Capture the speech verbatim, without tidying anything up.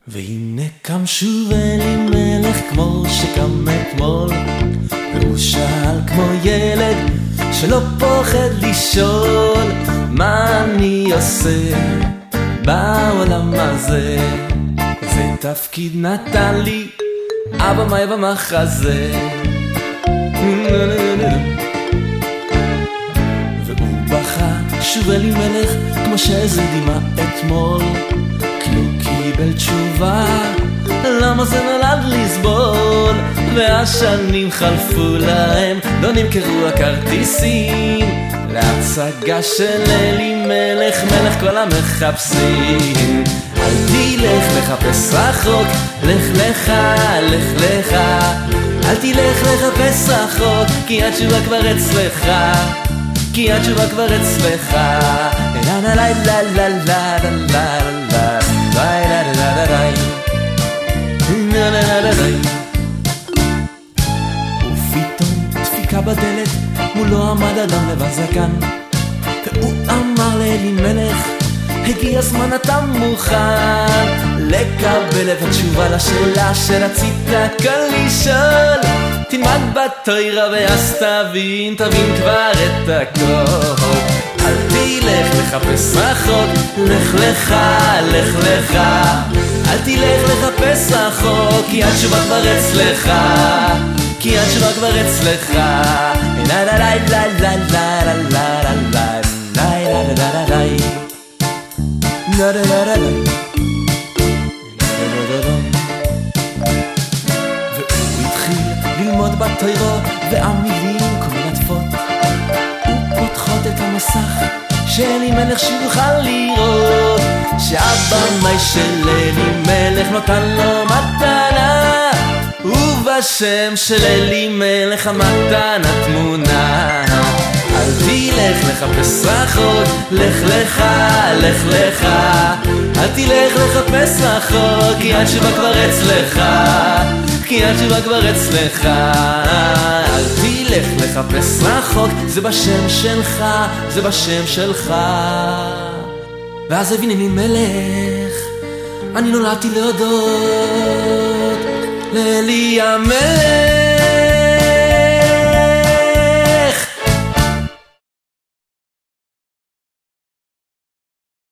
והנה קם שוב אלימלך כמו שקם אתמול, והוא שאל כמו ילד שלא פוחד לשאול, מה אני עושה בעולם הזה? איזה תפקיד נתן לי אבא מאי במחזה? והוא בכה שוב אלימלך כמו שאיזה דמעה אתמול, כי הוא קיבל תשובה למה זה נולד לסבול. והשנים חלפו להם, לא נמכרו הכרטיסים להצגה של אלימלך מלך כל המחפשים. אל תלך לחפש רחוק, לך לך, לך לך, אל תלך לחפש רחוק, כי התשובה כבר אצלך, כי התשובה כבר אצלך. לה לה לה לה לה לה לה לה ופתאום דפיקה בדלת, מולו עמד אדם לבן זקן, והוא אמר לאלימלך, הגיע הזמן, אתה מוכן לקבל את התשובה לשאלה שרצית כאן לשאול? תלמד בתורה ואז תבין, תבין כבר את הכל. אל תלך לחפש רחוק, לך לך, לך לך, אל תלך לחפש רחוק, כי התשובה כבר אצלך, כי התשובה כבר אצלך. לה לה לה לה לה לה לה לה לה לה לה לה והוא התחיל ללמוד בתורה והמילים כה מלטפות ופותחות את המסך שאלימלך שיוכל לראות שהבמאי של אלימלך נותן לו מתנה, ובשם של אלימלך המתנה תמונה. אל תלך לחפש רחוק, לך לך, לך לך, אל תלך לחפש רחוק, כי התשובה כבר אצלך, כי התשובה כבר אצלך. אל תלך לחפש רחוק, זה בשם שלך, זה בשם שלך. ואז הבין אלימלך, אני נולדתי להודות לאלימלך.